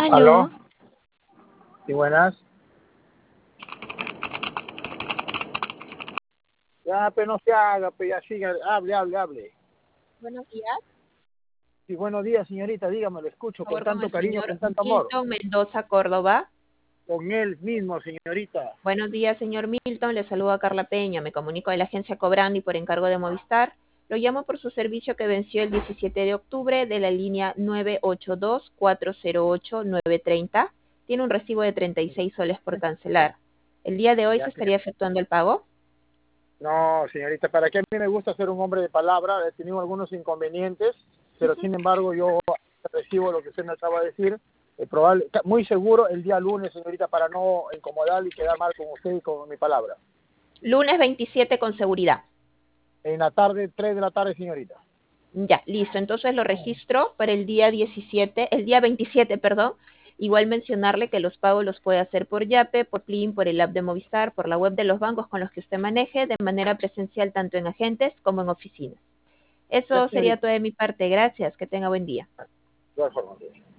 ¿Aló? Aló, Sí, buenas. Ya, pero no se haga, pues ya siga, hable. buenos días. Sí, buenos días, señorita, dígame, lo escucho Por con favor, con tanto el cariño, señor con tanto amor. Milton Mendoza Córdoba. Con él mismo, señorita. Buenos días, señor Milton. Le saluda Carla Peña. Me comunico de la agencia Cobrando y por encargo de Movistar. Lo llamo por su servicio que venció el 17 de octubre de la línea 982-408-930. Tiene un recibo de 36 soles por cancelar. ¿El día de hoy se Ya que... estaría efectuando el pago? No, señorita, para que a mí me gusta ser un hombre de palabra, he tenido algunos inconvenientes, pero sin embargo yo recibo lo que usted me acaba de decir, muy seguro el día lunes, señorita, para no incomodar y quedar mal con usted y con mi palabra. Lunes 27 con seguridad. En la tarde, 3 de la tarde, señorita. Ya, listo. Entonces lo registro para el día 17, el día 27, perdón. Igual mencionarle que los pagos los puede hacer por Yape, por Plin, por el app de Movistar, por la web de los bancos con los que usted maneje, de manera presencial tanto en agentes como en oficinas. Ya, Eso sería señorita, todo de mi parte. Gracias. Que tenga buen día. de todas formas.